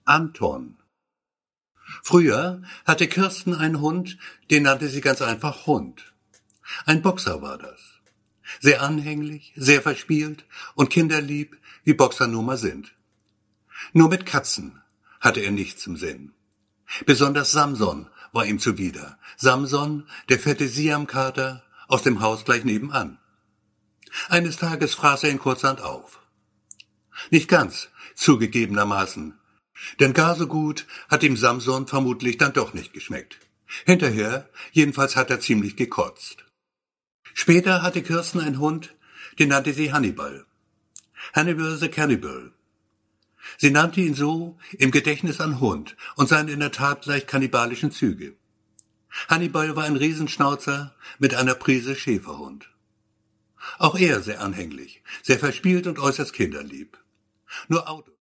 Anton. Früher hatte Kirsten einen Hund, den nannte sie ganz einfach Hund. Ein Boxer war das. Sehr anhänglich, sehr verspielt und kinderlieb, wie Boxer nun mal sind. Nur mit Katzen hatte er nichts im Sinn. Besonders Samson war ihm zuwider. Samson, der fette Siamkater aus dem Haus gleich nebenan. Eines Tages fraß er ihn kurzerhand auf. Nicht ganz, zugegebenermaßen, denn gar so gut hat ihm Samson vermutlich dann doch nicht geschmeckt. Hinterher, jedenfalls hat er ziemlich gekotzt. Später hatte Kirsten einen Hund, den nannte sie Hannibal. Hannibal the Cannibal. Sie nannte ihn so im Gedächtnis an Hund und seine in der Tat leicht kannibalischen Züge. Hannibal war ein Riesenschnauzer mit einer Prise Schäferhund. Auch er sehr anhänglich, sehr verspielt und äußerst kinderlieb. Nur Autos